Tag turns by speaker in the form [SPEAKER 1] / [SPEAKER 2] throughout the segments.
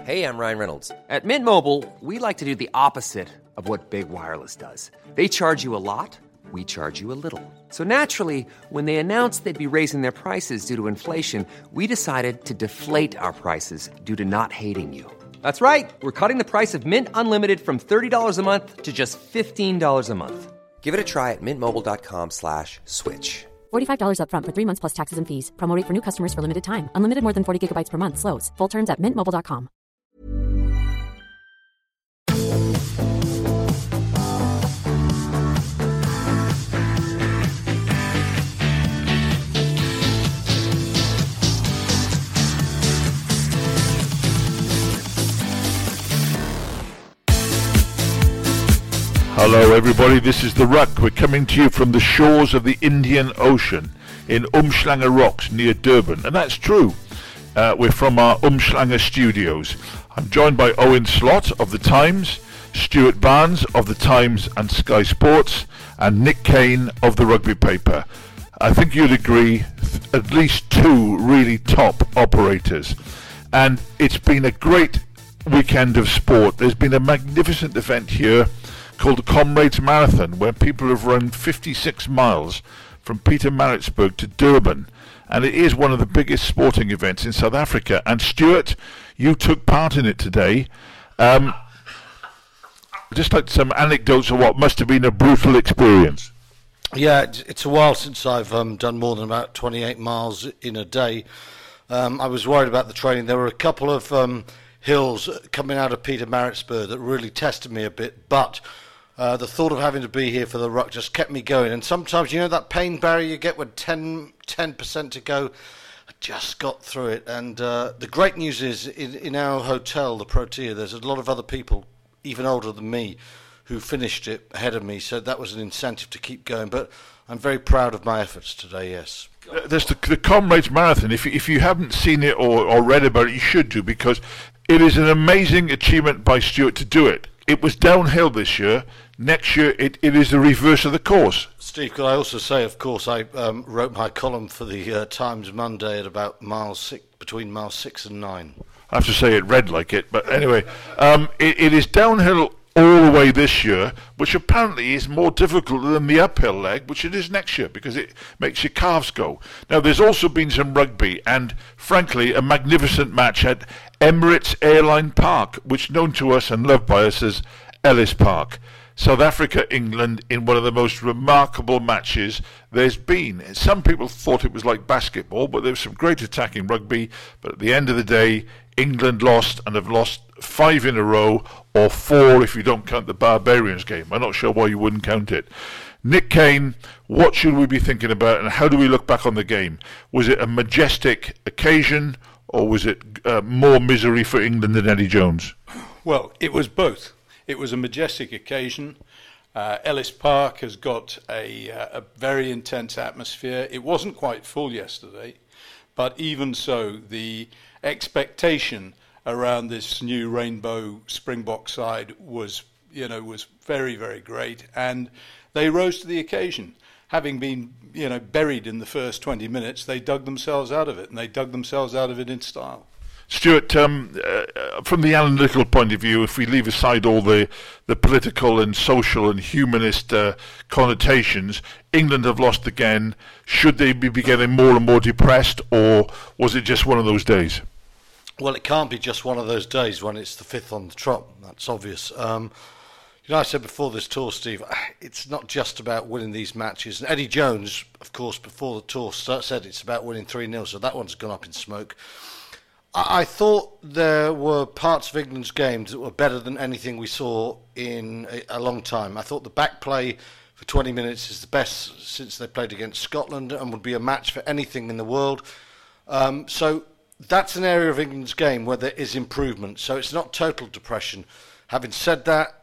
[SPEAKER 1] Hey, I'm Ryan Reynolds. At Mint Mobile, we like to do the opposite of what Big Wireless does. They charge you a lot, we charge you a little. So naturally, when they announced they'd be raising their prices due to inflation, we decided to deflate our prices due to not hating you. That's right. We're cutting the price of Mint Unlimited from $30 a month to just $15 a month. Give it a try at mintmobile.com/switch.
[SPEAKER 2] $45 up front for 3 months plus taxes and fees. Promo rate for new customers for limited time. Unlimited more than 40 gigabytes per month. Slows full terms at mintmobile.com.
[SPEAKER 3] Hello everybody, this is The Ruck. We're coming to you from the shores of the Indian Ocean in Umhlanga Rocks near Durban, and that's true. We're from our Umhlanga studios. I'm joined by Owen Slot of The Times, Stuart Barnes of The Times and Sky Sports, and Nick Kane of the Rugby Paper. I think you'd agree, at least two really top operators. And it's been a great weekend of sport. There's been a magnificent event here called the Comrades Marathon, where people have run 56 miles from Pietermaritzburg to Durban, and it is one of the biggest sporting events in South Africa. And Stuart, you took part in it today. Just like some anecdotes of what must have been a brutal experience.
[SPEAKER 4] Yeah, it's a while since I've done more than about 28 miles in a day. I was worried about the training. There were a couple of hills coming out of Pietermaritzburg that really tested me a bit, but the thought of having to be here for the Ruck just kept me going. And sometimes, you know, that pain barrier you get with 10% to go, I just got through it. And the great news is, in our hotel, the Protea, there's a lot of other people, even older than me, who finished it ahead of me. So that was an incentive to keep going. But I'm very proud of my efforts today, yes.
[SPEAKER 3] There's the Comrades Marathon. If you haven't seen it or read about it, you should do, because it is an amazing achievement by Stuart to do it. It was downhill this year. Next year, it is the reverse of the course.
[SPEAKER 4] Steve, could I also say, of course, I wrote my column for the Times Monday at about between miles 6 and 9.
[SPEAKER 3] I have to say it read like it, but anyway, it is downhill all the way this year, which apparently is more difficult than the uphill leg, which it is next year, because it makes your calves go. Now, there's also been some rugby, and frankly, a magnificent match at Emirates Airline Park, which known to us and loved by us as Ellis Park. South Africa, England, in one of the most remarkable matches there's been. Some people thought it was like basketball, but there was some great attacking rugby. But at the end of the day, England lost, and have lost 5 in a row, or 4 if you don't count the Barbarians game. I'm not sure why you wouldn't count it. Nick Kane, what should we be thinking about, and how do we look back on the game? Was it a majestic occasion, or was it more misery for England than Eddie Jones?
[SPEAKER 5] Well, it was both. It was a majestic occasion. Ellis Park has got a very intense atmosphere. It wasn't quite full yesterday, but even so, the expectation around this new Rainbow Springbok side was very, very great, and they rose to the occasion. Having been, buried in the first 20 minutes, they dug themselves out of it, and they dug themselves out of it in style.
[SPEAKER 3] Stuart, from the analytical point of view, if we leave aside all the political and social and humanist connotations, England have lost again. Should they be getting more and more depressed, or was it just one of those days?
[SPEAKER 4] Well, it can't be just one of those days when it's the 5th on the trot. That's obvious. I said before this tour, Steve, it's not just about winning these matches. And Eddie Jones, of course, before the tour said it's about winning 3-0, so that one's gone up in smoke. I thought there were parts of England's games that were better than anything we saw in a long time. I thought the back play for 20 minutes is the best since they played against Scotland and would be a match for anything in the world. So that's an area of England's game where there is improvement. So it's not total depression. Having said that,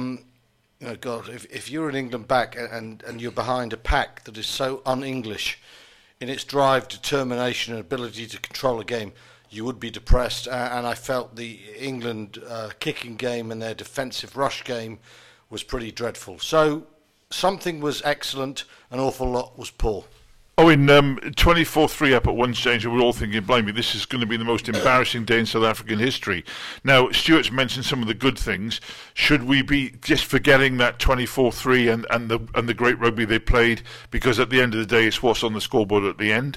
[SPEAKER 4] if you're an England back and you're behind a pack that is so un-English in its drive, determination and ability to control a game, you would be depressed, and I felt the England kicking game and their defensive rush game was pretty dreadful. So something was excellent, an awful lot was poor.
[SPEAKER 3] Oh, in 24-3 up at one stage, we were all thinking, blimey, this is going to be the most embarrassing day in South African history. Now, Stuart's mentioned some of the good things. Should we be just forgetting that 24-3 and the great rugby they played, because at the end of the day, it's what's on the scoreboard at the end?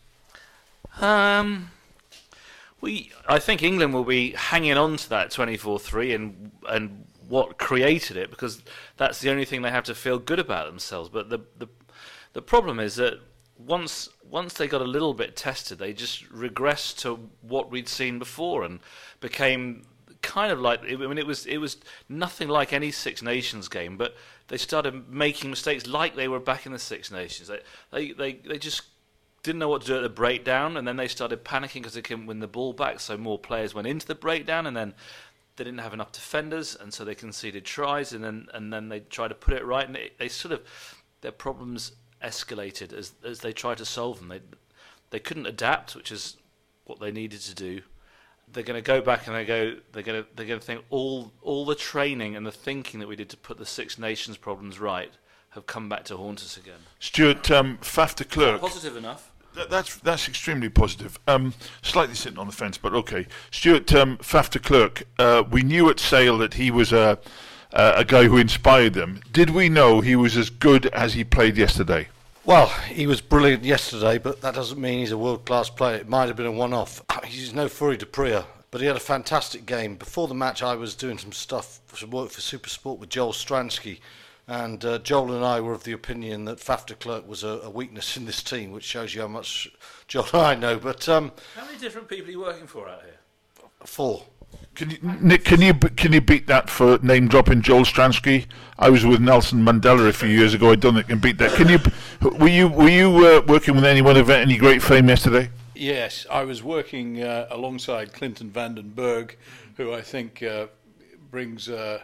[SPEAKER 6] I think England will be hanging on to that 24-3 and what created it, because that's the only thing they have to feel good about themselves. But the problem is that once they got a little bit tested, they just regressed to what we'd seen before and became kind of like, I mean, it was nothing like any Six Nations game, but they started making mistakes like they were back in the Six Nations. They just didn't know what to do at the breakdown, and then they started panicking because they couldn't win the ball back, so more players went into the breakdown, and then they didn't have enough defenders, and so they conceded tries, and then they tried to put it right, and they sort of, their problems escalated as they tried to solve them. They couldn't adapt, which is what they needed to do. They're going to go back and they're going to think all the training and the thinking that we did to put the Six Nations problems right have come back to haunt us again.
[SPEAKER 3] Stuart, Faf de Klerk.
[SPEAKER 6] Positive enough.
[SPEAKER 3] That's extremely positive. Slightly sitting on the fence, but okay. Stuart, Faf de Klerk, we knew at Sale that he was a guy who inspired them. Did we know he was as good as he played yesterday?
[SPEAKER 4] Well, he was brilliant yesterday, but that doesn't mean he's a world-class player. It might have been a one-off. He's no Fourie du Preez, but he had a fantastic game. Before the match, I was doing some work for Supersport with Joel Stransky, and Joel and I were of the opinion that Faf de Klerk was a weakness in this team, which shows you how much Joel and I know. But
[SPEAKER 6] how many different people are you working for out here?
[SPEAKER 4] 4.
[SPEAKER 3] Nick, can you beat that for name dropping Joel Stransky? I was with Nelson Mandela a few years ago. I don't think I can beat that. Were you working with anyone of any great fame yesterday?
[SPEAKER 5] Yes, I was working alongside Clinton Vandenberg, who I think brings a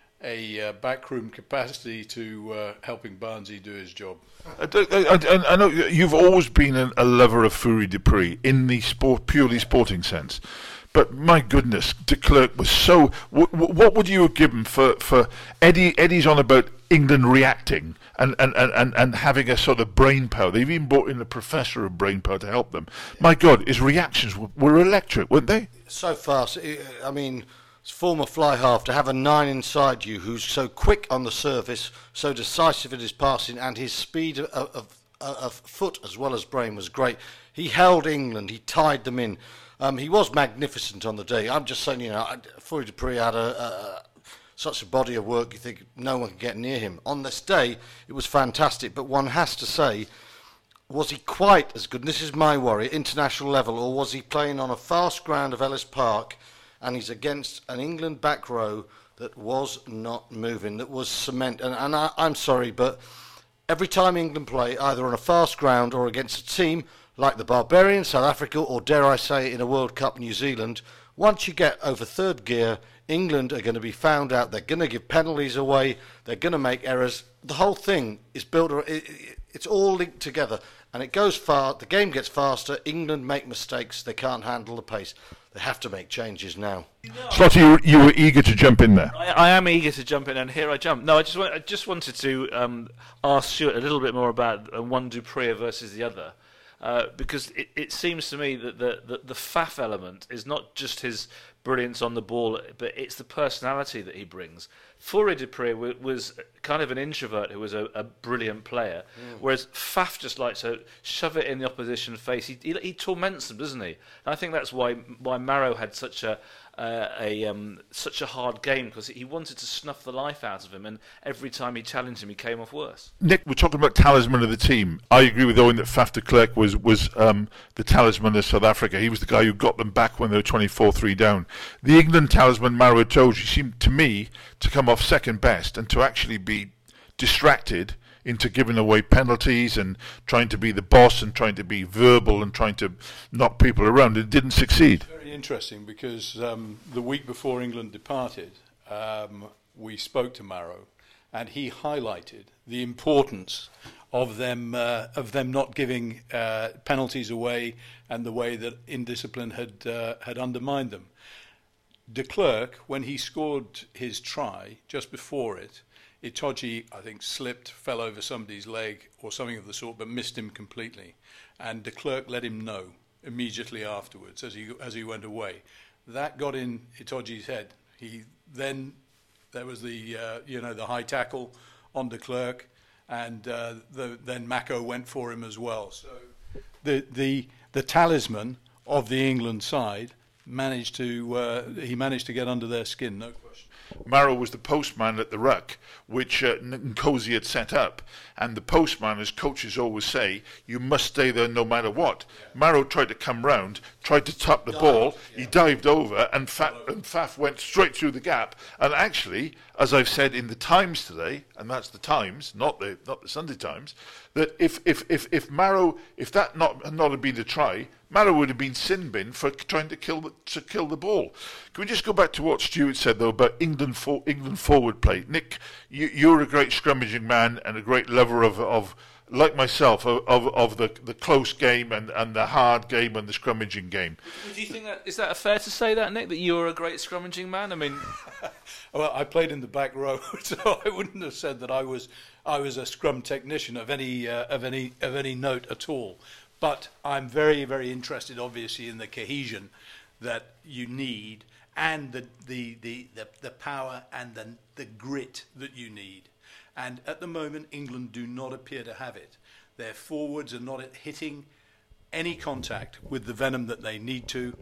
[SPEAKER 5] backroom capacity to helping Barnsley do his job.
[SPEAKER 3] I know you've always been a lover of Fourie du Preez in the purely sporting sense. But my goodness, de Klerk was so. What would you have given for Eddie? Eddie's on about England reacting and having a sort of brain power. They've even brought in a professor of brain power to help them. My God, his reactions were electric, weren't they?
[SPEAKER 4] So fast. I mean, former fly half, to have a 9 inside you who's so quick on the surface, so decisive in his passing, and his speed of foot as well as brain was great. He held England. He tied them in. He was magnificent on the day. I'm just saying, Fourie du Preez had such a body of work, you think no one can get near him. On this day, it was fantastic, but one has to say, was he quite as good, and this is my worry, at international level, or was he playing on a fast ground of Ellis Park, and he's against an England back row that was not moving, that was cement. And I'm sorry, but every time England play, either on a fast ground or against a team like the Barbarians, South Africa, or dare I say in a World Cup, New Zealand, once you get over third gear, England are going to be found out. They're going to give penalties away. They're going to make errors. The whole thing is built, it's all linked together. And it goes far, the game gets faster, England make mistakes, they can't handle the pace. They have to make changes now.
[SPEAKER 3] Slotty, you were eager to jump in there.
[SPEAKER 6] I am eager to jump in, and here I jump. No, I just wanted to ask Stuart a little bit more about one du Preez versus the other. Because it seems to me that the Faf element is not just his brilliance on the ball, but it's the personality that he brings. Fourie du Preez was kind of an introvert who was a brilliant player, whereas Faf just likes to shove it in the opposition face. He torments them, doesn't he? And I think that's why Marrow had such a hard game, because he wanted to snuff the life out of him, and every time he challenged him, he came off worse.
[SPEAKER 3] Nick, we're talking about talisman of the team. I agree with Owen that Faf de Klerk was the talisman of South Africa. He was the guy who got them back when they were 24-3 down. The England talisman, Maro Itoje, seemed to me to come off second best and to actually be distracted into giving away penalties and trying to be the boss and trying to be verbal and trying to knock people around. It didn't succeed.
[SPEAKER 5] Very interesting, because the week before England departed, we spoke to Marrow, and he highlighted the importance of them not giving penalties away, and the way that indiscipline had undermined them. De Klerk, when he scored his try just before it, Itoje, I think, slipped, fell over somebody's leg or something of the sort, but missed him completely. And de Klerk let him know immediately afterwards as he went away. That got in Itoje's head. There was the the high tackle on de Klerk, and then Mako went for him as well. So the talisman of the England side managed to get under their skin, no question.
[SPEAKER 3] Marrow was the postman at the ruck, which Nkosi had set up. And the postman, as coaches always say, you must stay there no matter what. Yeah. Marrow tried to come round, tried to tap the ball. Yeah. He dived over, and Faf went straight through the gap. And actually, as I've said in the Times today, and that's the Times, not the Sunday Times, that if that not had been a try, Marrow would have been sin bin for trying to kill the ball. Can we just go back to what Stuart said though about England forward play? Nick, you're a great scrummaging man and a great lover of like myself of the close game and the hard game and the scrummaging game.
[SPEAKER 6] Do you think is that fair to say that, Nick, that you're a great scrummaging man? I mean,
[SPEAKER 5] well, I played in the back row, so I wouldn't have said that I was a scrum technician of any note at all. But I'm very, very interested, obviously, in the cohesion that you need, and the power and the grit that you need. And at the moment, England do not appear to have it. Their forwards are not hitting any contact with the venom that they need to.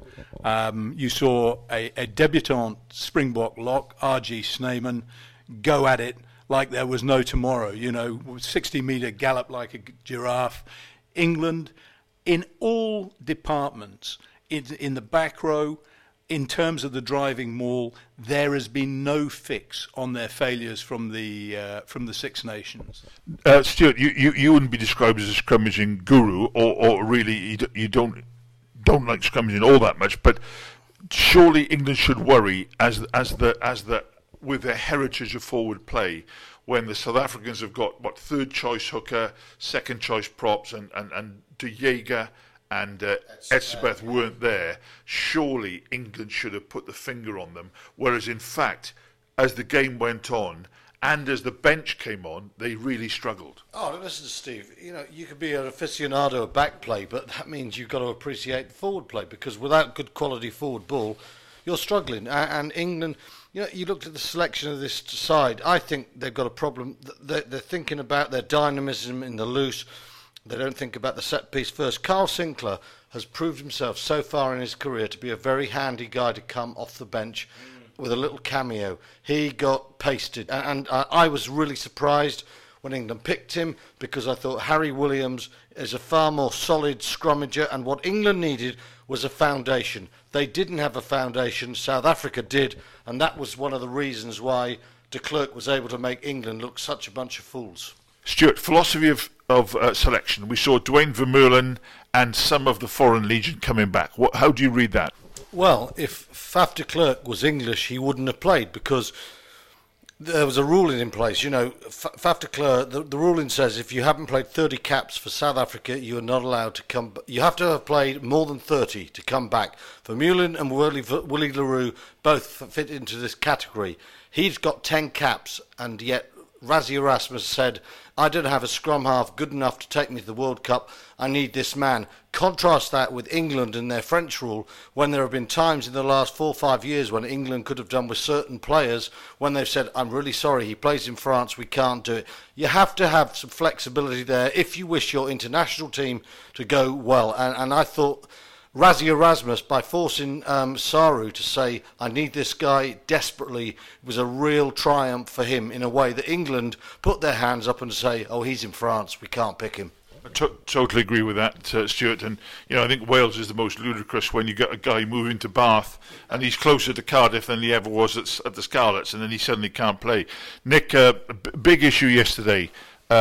[SPEAKER 5] You saw a debutant Springbok lock, R.G. Snyman, go at it like there was no tomorrow. 60-metre gallop like a giraffe. England, in all departments, in the back row, in terms of the driving maul, there has been no fix on their failures from the Six Nations.
[SPEAKER 3] Stuart, you wouldn't be described as a scrummaging guru, or really you don't like scrummaging all that much. But surely England should worry as the with their heritage of forward play, when the South Africans have got third choice hooker, second choice props, and De Jager and Etzebeth weren't there. Surely England should have put the finger on them. Whereas in fact, as the game went on and as the bench came on, they really struggled.
[SPEAKER 4] Oh, listen, Steve. You could be an aficionado of back play, but that means you've got to appreciate forward play, because without good quality forward ball, you're struggling. And England, you looked at the selection of this side. I think they've got a problem. They're thinking about their dynamism in the loose. They don't think about the set piece first. Carl Sinclair has proved himself so far in his career to be a very handy guy to come off the bench with a little cameo. He got pasted, and I was really surprised when England picked him, because I thought Harry Williams is a far more solid scrummager, and what England needed was a foundation. They didn't have a foundation, South Africa did, and that was one of the reasons why de Klerk was able to make England look such a bunch of fools.
[SPEAKER 3] Stuart, philosophy of selection. We saw Dwayne Vermeulen and some of the Foreign Legion coming back. How do you read that?
[SPEAKER 4] Well, if Faf de Klerk was English, he wouldn't have played, because there was a ruling in place. Faf de Klerk, the ruling says if you haven't played 30 caps for South Africa, you are not allowed to come. You have to have played more than 30 to come back. Vermeulen and Willie le Roux both fit into this category. He's got 10 caps, and yet Rassie Erasmus said, I don't have a scrum half good enough to take me to the World Cup. I need this man. Contrast that with England and their French rule, when there have been times in the last 4 or 5 years when England could have done with certain players, when they've said, I'm really sorry, he plays in France, we can't do it. You have to have some flexibility there if you wish your international team to go well. And I thought Rassie Erasmus, by forcing Saru to say, I need this guy desperately, was a real triumph for him, in a way that England put their hands up and say, oh, he's in France, we can't pick him.
[SPEAKER 3] I totally agree with that, Stuart. And, I think Wales is the most ludicrous when you get a guy moving to Bath and he's closer to Cardiff than he ever was at the Scarlets, and then he suddenly can't play. Nick, big issue yesterday.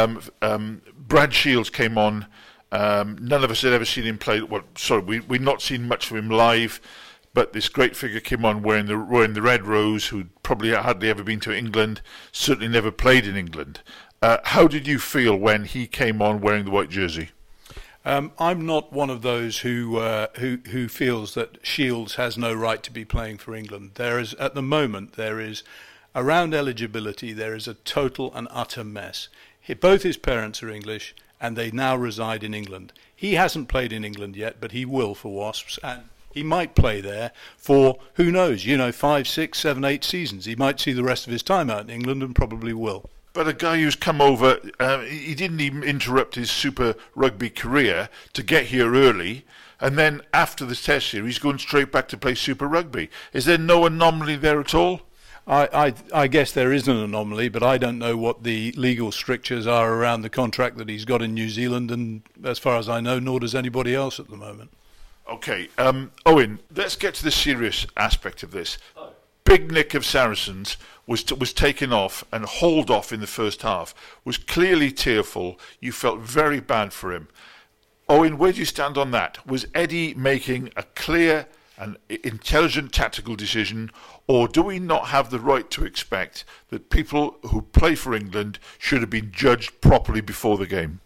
[SPEAKER 3] Brad Shields came on. None of us had ever seen him play. We'd not seen much of him live, but this great figure came on wearing the red rose, who'd probably hardly ever been to England, certainly never played in England. How did you feel when he came on wearing the white jersey?
[SPEAKER 5] I'm not one of those who feels that Shields has no right to be playing for England. At the moment there is around eligibility, there is a total and utter mess. Both his parents are English, and they now reside in England. He hasn't played in England yet, but he will for Wasps, and he might play there for, who knows, 5, 6, 7, 8 seasons. He might see the rest of his time out in England and probably will.
[SPEAKER 3] But a guy who's come over, he didn't even interrupt his Super Rugby career to get here early, and then after the Test series, he's going straight back to play Super Rugby. Is there no anomaly there at all?
[SPEAKER 5] I guess there is an anomaly, but I don't know what the legal strictures are around the contract that he's got in New Zealand, and as far as I know, nor does anybody else at the moment.
[SPEAKER 3] Okay, Owen, let's get to the serious aspect of this. Big Nick of Saracens was taken off and hauled off in the first half, was clearly tearful. You felt very bad for him. Owen, where do you stand on that? Was Eddie making a clear and intelligent tactical decision, or do we not have the right to expect that people who play for England should have been judged properly before the game?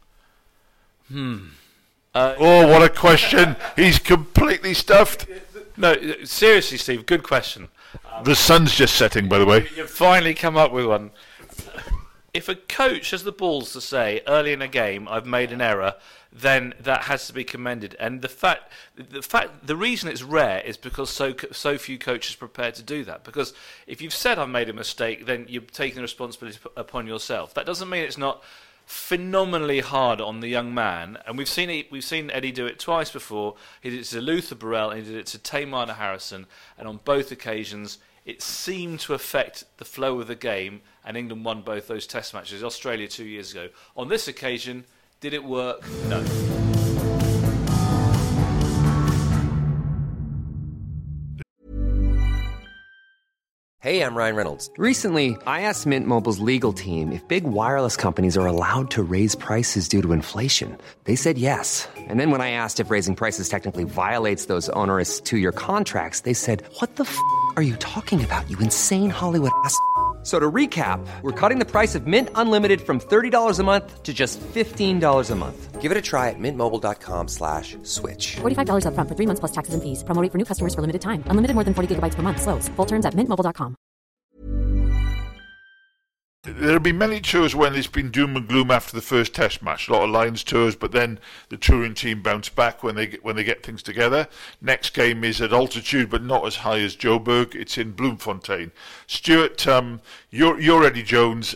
[SPEAKER 3] Oh, what a question. He's completely stuffed.
[SPEAKER 6] No, seriously, Steve, good question.
[SPEAKER 3] The sun's just setting, by the way.
[SPEAKER 6] You've finally come up with one. If a coach has the balls to say early in a game, I've made an error, then that has to be commended. And the reason it's rare is because so few coaches are prepared to do that. Because if you've said I've made a mistake, then you're taking the responsibility upon yourself. That doesn't mean it's not phenomenally hard on the young man, and we've seen Eddie do it twice before. He did it to Luther Burrell and he did it to Tamana Harrison, and on both occasions it seemed to affect the flow of the game, and England won both those test matches. Australia 2 years ago. On this occasion, did it work? No.
[SPEAKER 1] Hey, I'm Ryan Reynolds. Recently, I asked Mint Mobile's legal team if big wireless companies are allowed to raise prices due to inflation. They said yes. And then when I asked if raising prices technically violates those onerous 2-year contracts, they said, "What the f*** are you talking about, you insane Hollywood ass?" So to recap, we're cutting the price of Mint Unlimited from $30 a month to just $15 a month. Give it a try at mintmobile.com/switch.
[SPEAKER 2] $45 up front for 3 months plus taxes and fees. Promo rate for new customers for limited time. Unlimited more than 40 gigabytes per month. Slows full terms at mintmobile.com.
[SPEAKER 3] There have been many tours when it's been doom and gloom after the first Test match. A lot of Lions tours, but then the touring team bounce back when they get things together. Next game is at altitude, but not as high as Joburg. It's in Bloemfontein. Stuart, you're Eddie Jones,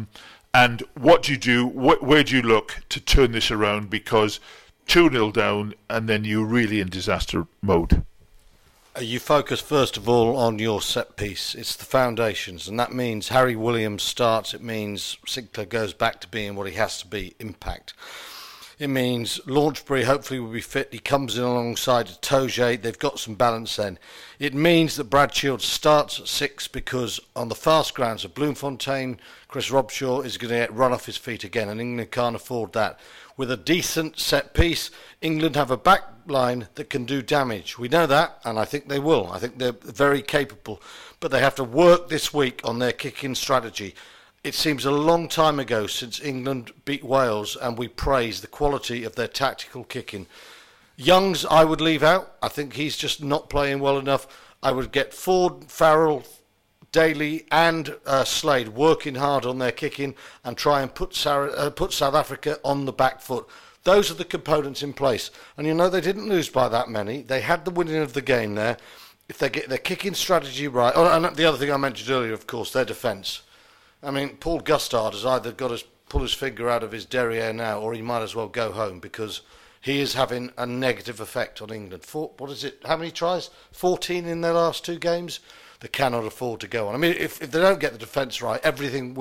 [SPEAKER 3] and what do you do? Where do you look to turn this around? Because 2-0 down, and then you're really in disaster mode.
[SPEAKER 4] You focus first of all on your set piece. It's the foundations, and that means Harry Williams starts. It means Sinclair goes back to being what he has to be, impact. It means Launchbury hopefully will be fit. He comes in alongside Toje. They've got some balance then. It means that Brad Shields starts at 6 because on the fast grounds of Bloemfontein, Chris Robshaw is going to get run off his feet again, and England can't afford that. With a decent set piece, England have a back line that can do damage. We know that, and I think they will. I think they're very capable. But they have to work this week on their kicking strategy. It seems a long time ago since England beat Wales, and we praise the quality of their tactical kicking. Youngs, I would leave out. I think he's just not playing well enough. I would get Ford, Farrell, Daly and Slade working hard on their kicking and try and put South Africa on the back foot. Those are the components in place. And you know, they didn't lose by that many. They had the winning of the game there. If they get their kicking strategy right. Oh, and the other thing I mentioned earlier, of course, their defence. I mean, Paul Gustard has either got to pull his finger out of his derriere now, or he might as well go home, because he is having a negative effect on England. What is it? How many tries? 14 in their last 2 games? They cannot afford to go on. I mean, if they don't get the defence right, everything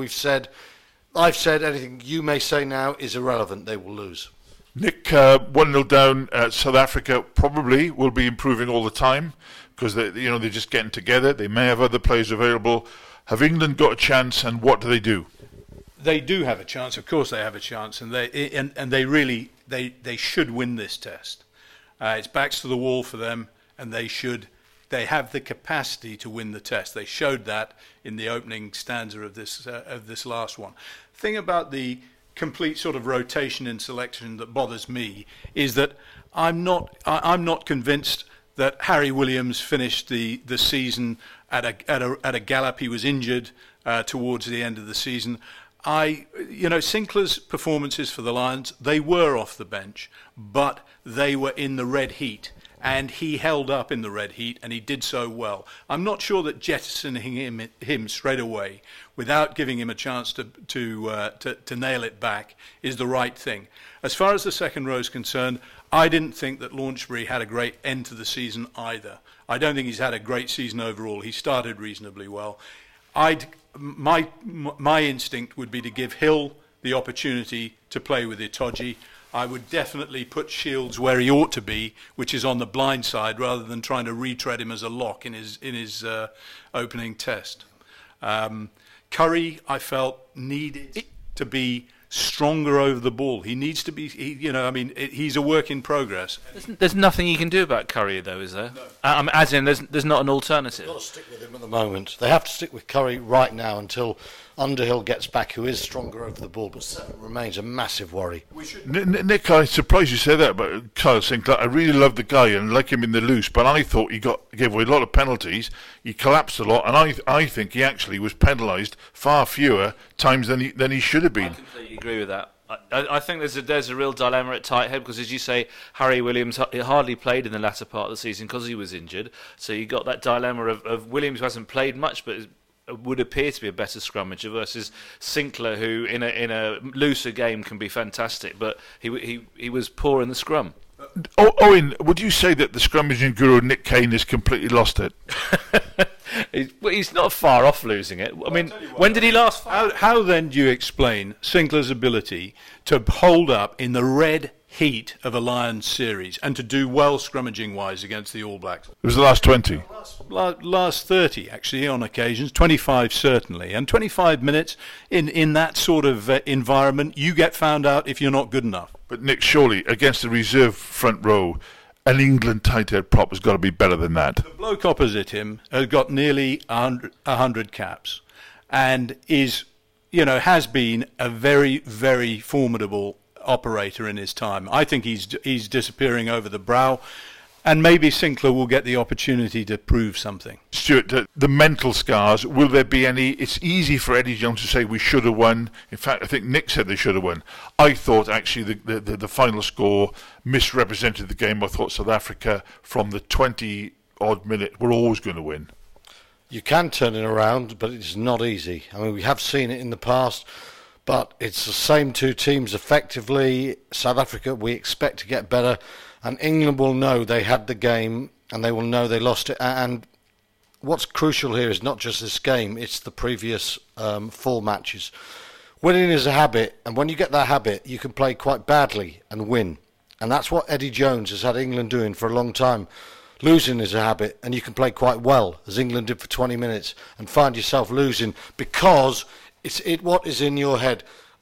[SPEAKER 4] I've said, anything you may say now is irrelevant. They will lose.
[SPEAKER 3] Nick, 1-0 down. South Africa probably will be improving all the time because they're just getting together. They may have other players available. Have England got a chance, and what do they do?
[SPEAKER 5] They do have a chance. Of course, they have a chance, and they really should win this test. It's backs to the wall for them, and they should. They have the capacity to win the test. They showed that in the opening stanza of this last one. The thing about the complete sort of rotation in selection that bothers me is that I'm not convinced that Harry Williams finished the season at a gallop. He was injured towards the end of the season. Sinclair's performances for the Lions, they were off the bench, but they were in the red heat. And he held up in the red heat, and he did so well. I'm not sure that jettisoning him straight away, without giving him a chance to nail it back, is the right thing. As far as the second row is concerned, I didn't think that Launchbury had a great end to the season either. I don't think he's had a great season overall. He started reasonably well. My instinct would be to give Hill the opportunity to play with Itoje. I would definitely put Shields where he ought to be, which is on the blind side, rather than trying to retread him as a lock in his opening test. Curry, I felt, needed to be stronger over the ball. He needs to be, he's a work in progress.
[SPEAKER 6] There's nothing you can do about Curry, though, is there? No. As in, there's not an alternative.
[SPEAKER 4] They've got to stick with him at the moment. They have to stick with Curry right now until Underhill gets back, who is stronger over the ball, but remains a massive worry.
[SPEAKER 3] Nick, I'm surprised you say that about Kyle Sinclair. I really love the guy and like him in the loose, but I thought he gave away a lot of penalties. He collapsed a lot, and I think he actually was penalised far fewer times than he should have been.
[SPEAKER 6] I completely agree with that. I think there's a real dilemma at tight head because, as you say, Harry Williams hardly played in the latter part of the season because he was injured. So you got that dilemma of Williams, who hasn't played much but would appear to be a better scrummager, versus Sinclair, who in a looser game can be fantastic, but he was poor in the scrum.
[SPEAKER 3] Owen, would you say that the scrummaging guru Nick Kane has completely lost it?
[SPEAKER 6] He's not far off losing it. I mean, when did he last fight?
[SPEAKER 5] How then do you explain Sinclair's ability to hold up in the red heat of a Lions series and to do well scrummaging-wise against the All Blacks?
[SPEAKER 3] It was the last 20.
[SPEAKER 5] Last 30, actually, on occasions. 25, certainly. And 25 minutes in that sort of environment, you get found out if you're not good enough.
[SPEAKER 3] But Nick, surely, against the reserve front row, an England tight head prop has got to be better than that.
[SPEAKER 5] The bloke opposite him has got nearly 100 caps and has been a very, very formidable operator in his time. I think he's disappearing over the brow, and maybe Sinclair will get the opportunity to prove something.
[SPEAKER 3] Stuart, the mental scars, will there be any? It's easy for Eddie Jones to say we should have won. In fact, I think Nick said they should have won. I thought actually the final score misrepresented the game. I thought South Africa, from the 20-odd minute, were always going to win.
[SPEAKER 4] You can turn it around, but it's not easy. I mean, we have seen it in the past, but it's the same two teams effectively. South Africa, we expect to get better, and England will know they had the game, and they will know they lost it. And what's crucial here is not just this game, it's the previous 4 matches. Winning is a habit, and when you get that habit, you can play quite badly and win. And that's what Eddie Jones has had England doing for a long time. Losing is a habit, and you can play quite well, as England did for 20 minutes, and find yourself losing because it's what is in your head.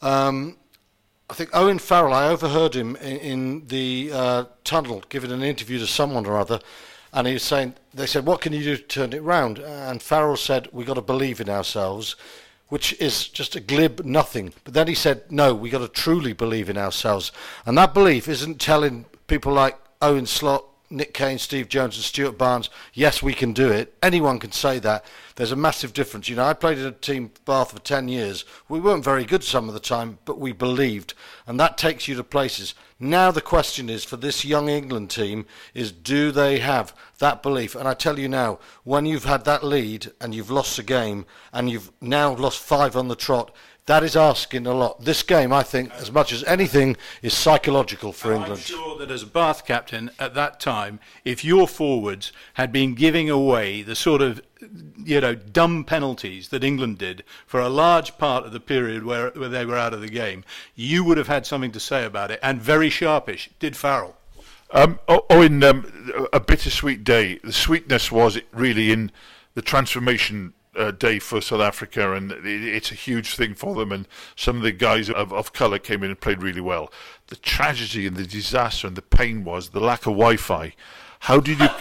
[SPEAKER 4] I think Owen Farrell, I overheard him in the tunnel giving an interview to someone or other, and he was saying, they said, what can you do to turn it round? And Farrell said, we've got to believe in ourselves, which is just a glib nothing. But then he said, no, we've got to truly believe in ourselves. And that belief isn't telling people like Owen Slot, Nick Kane, Steve Jones and Stuart Barnes, yes, we can do it. Anyone can say that. There's a massive difference. I played in a team, Bath, for 10 years. We weren't very good some of the time, but we believed. And that takes you to places. Now the question is, for this young England team, is do they have that belief? And I tell you now, when you've had that lead and you've lost a game and you've now lost 5 on the trot, that is asking a lot. This game, I think, as much as anything, is psychological for England.
[SPEAKER 5] I'm sure that as Bath captain at that time, if your forwards had been giving away the sort of, dumb penalties that England did for a large part of the period where they were out of the game, you would have had something to say about it. And very sharpish, did Farrell.
[SPEAKER 3] In a bittersweet day. The sweetness was really in the transformation day for South Africa, and it's a huge thing for them, and some of the guys of colour came in and played really well. The tragedy and the disaster and the pain was the lack of Wi-Fi. How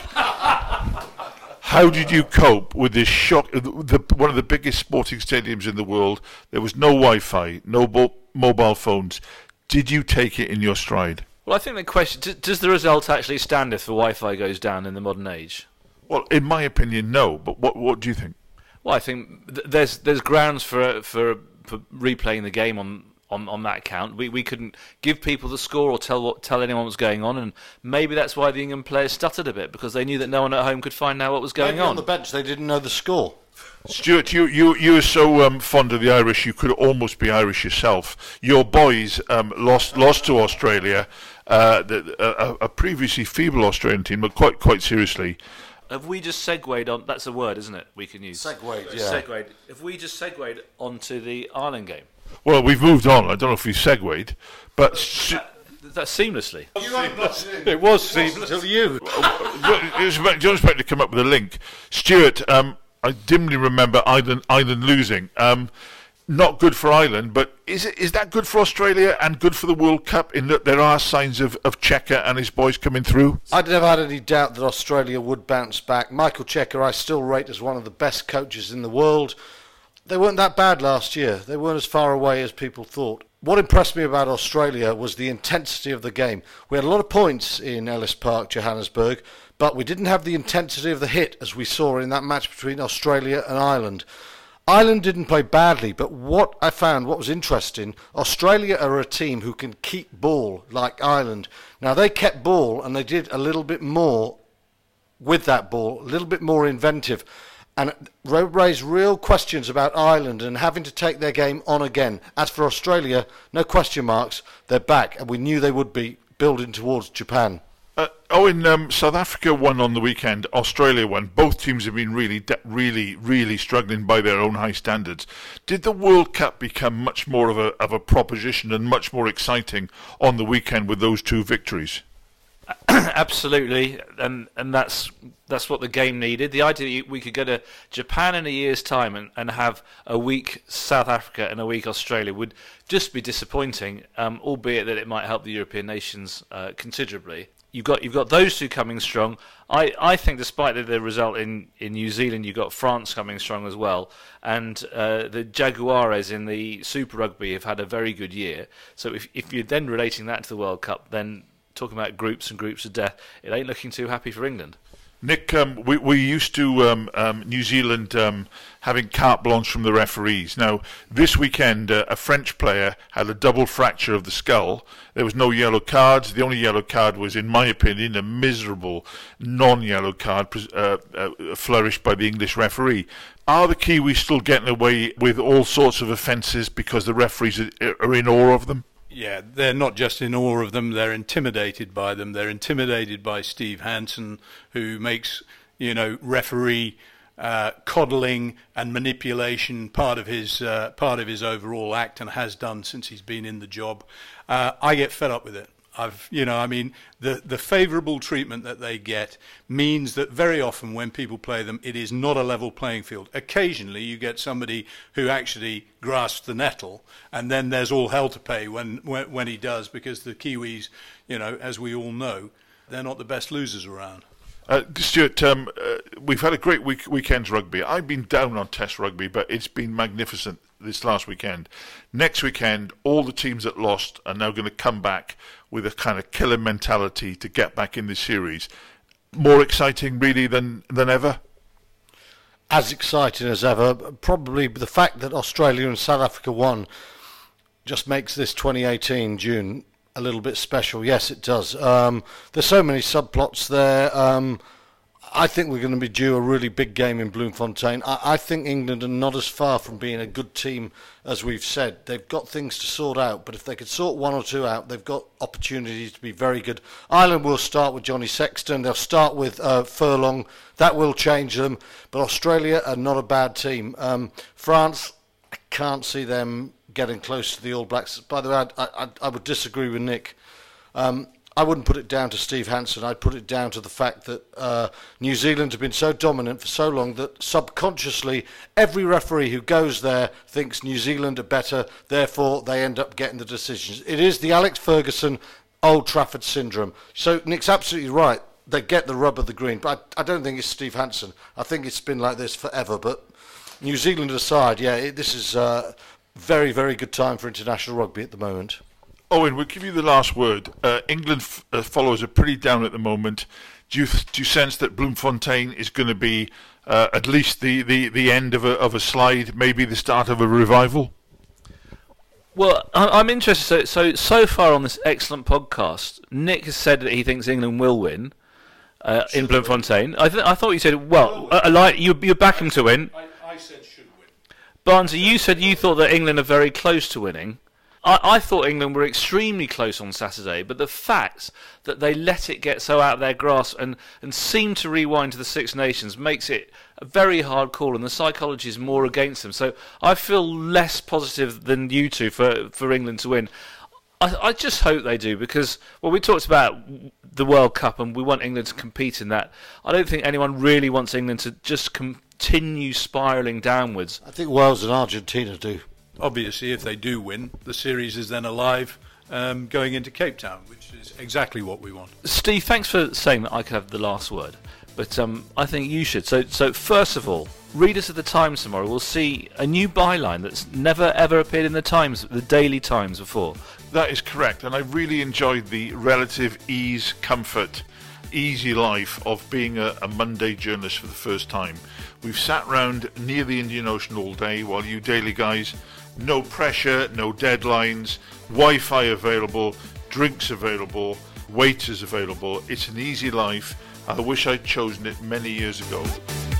[SPEAKER 3] did you cope with this shock? One of the biggest sporting stadiums in the world, there was no Wi-Fi, no mobile phones. Did you take it in your stride?
[SPEAKER 6] Well, I think the question, does the result actually stand if the Wi-Fi goes down in the modern age?
[SPEAKER 3] Well, in my opinion, no. But what do you think?
[SPEAKER 6] Well, I think there's grounds for replaying the game on that account. We couldn't give people the score or tell anyone what's going on, and maybe that's why the England players stuttered a bit, because they knew that no one at home could find out what was going on.
[SPEAKER 4] On the bench, they didn't know the score.
[SPEAKER 3] Stuart, you are so fond of the Irish, you could almost be Irish yourself. Your boys lost to Australia, a previously feeble Australian team, but quite seriously.
[SPEAKER 6] Have we just segued on? That's a word, isn't it? We can use
[SPEAKER 4] Segued, yeah.
[SPEAKER 6] Segued. Have we just segued onto the Ireland game?
[SPEAKER 3] Well, we've moved on. I don't know if we've segued, but
[SPEAKER 6] That's seamlessly.
[SPEAKER 5] It was seamless.
[SPEAKER 4] Until you.
[SPEAKER 3] John's about to come up with a link. Stuart, I dimly remember Ireland losing. Not good for Ireland, but is that good for Australia and good for the World Cup in that there are signs of Cheika and his boys coming through?
[SPEAKER 4] I'd never had any doubt that Australia would bounce back. Michael Cheika I still rate as one of the best coaches in the world. They weren't that bad last year. They weren't as far away as people thought. What impressed me about Australia was the intensity of the game. We had a lot of points in Ellis Park, Johannesburg, but we didn't have the intensity of the hit as we saw in that match between Australia and Ireland. Ireland didn't play badly, but what I found, what was interesting, Australia are a team who can keep ball like Ireland. Now, they kept ball and they did a little bit more with that ball, a little bit more inventive, and raised real questions about Ireland and having to take their game on again. As for Australia, no question marks, they're back, and we knew they would be building towards Japan.
[SPEAKER 3] South Africa won on the weekend. Australia won. Both teams have been really struggling by their own high standards. Did the World Cup become much more of a proposition and much more exciting on the weekend with those two victories?
[SPEAKER 6] Absolutely, and that's what the game needed. The idea that we could go to Japan in a year's time and have a week South Africa and a week Australia would just be disappointing, albeit that it might help the European nations considerably. You've got those two coming strong. I think despite the result in New Zealand, you've got France coming strong as well. And the Jaguares in the Super Rugby have had a very good year. So if you're then relating that to the World Cup, then talking about groups and groups of death, it ain't looking too happy for England.
[SPEAKER 3] Nick, we used to New Zealand having carte blanche from the referees. Now, this weekend, a French player had a double fracture of the skull. There was no yellow cards. The only yellow card was, in my opinion, a miserable non-yellow card flourished by the English referee. Are the Kiwis still getting away with all sorts of offences because the referees are in awe of them?
[SPEAKER 5] Yeah, they're not just in awe of them, they're intimidated by them. They're intimidated by Steve Hansen, who makes, referee coddling and manipulation part of his overall act, and has done since he's been in the job. I get fed up with it. The favourable treatment that they get means that very often when people play them, it is not a level playing field. Occasionally you get somebody who actually grasps the nettle, and then there's all hell to pay when he does, because the Kiwis, as we all know, they're not the best losers around.
[SPEAKER 3] Stuart, we've had a great weekend's rugby. I've been down on Test rugby, but it's been magnificent this last weekend. Next weekend, all the teams that lost are now going to come back with a kind of killer mentality to get back in the series. More exciting, really, than ever?
[SPEAKER 4] As exciting as ever. Probably the fact that Australia and South Africa won just makes this 2018 June a little bit special. Yes, it does. There's so many subplots there. I think we're going to be due a really big game in Bloemfontein. I think England are not as far from being a good team as we've said. They've got things to sort out, but if they could sort one or two out, they've got opportunities to be very good. Ireland will start with Johnny Sexton. They'll start with Furlong. That will change them. But Australia are not a bad team. France, I can't see them getting close to the All Blacks. By the way, I would disagree with Nick. I wouldn't put it down to Steve Hansen. I'd put it down to the fact that New Zealand have been so dominant for so long that subconsciously every referee who goes there thinks New Zealand are better, therefore they end up getting the decisions. It is the Alex Ferguson Old Trafford syndrome. So Nick's absolutely right. They get the rub of the green, but I don't think it's Steve Hansen. I think it's been like this forever. But New Zealand aside, this is a very, very good time for international rugby at the moment.
[SPEAKER 3] Owen, we'll give you the last word. England follows are pretty down at the moment. Do you sense that Bloemfontein is going to be at least the end of a slide, maybe the start of a revival?
[SPEAKER 6] Well, I'm interested. So far on this excellent podcast, Nick has said that he thinks England will win in Bloemfontein. I thought you said, you back him to win.
[SPEAKER 5] I said should win.
[SPEAKER 6] Barnsley, you said you thought that England are very close to winning. I thought England were extremely close on Saturday, but the fact that they let it get so out of their grasp and seem to rewind to the Six Nations makes it a very hard call, and the psychology is more against them. So I feel less positive than you two for England to win. I just hope they do, because we talked about the World Cup and we want England to compete in that. I don't think anyone really wants England to just continue spiralling downwards.
[SPEAKER 4] I think Wales and Argentina do.
[SPEAKER 5] Obviously, if they do win, the series is then alive going into Cape Town, which is exactly what we want.
[SPEAKER 6] Steve, thanks for saying that I could have the last word, but I think you should. So first of all, readers of the Times tomorrow will see a new byline that's never ever appeared in the Times, the Daily Times, before.
[SPEAKER 3] That is correct, and I really enjoyed the relative ease, comfort, easy life of being a Monday journalist for the first time. We've sat round near the Indian Ocean all day, while you daily guys, no pressure, no deadlines, Wi-Fi available, drinks available, waiters available. It's an easy life. I wish I'd chosen it many years ago.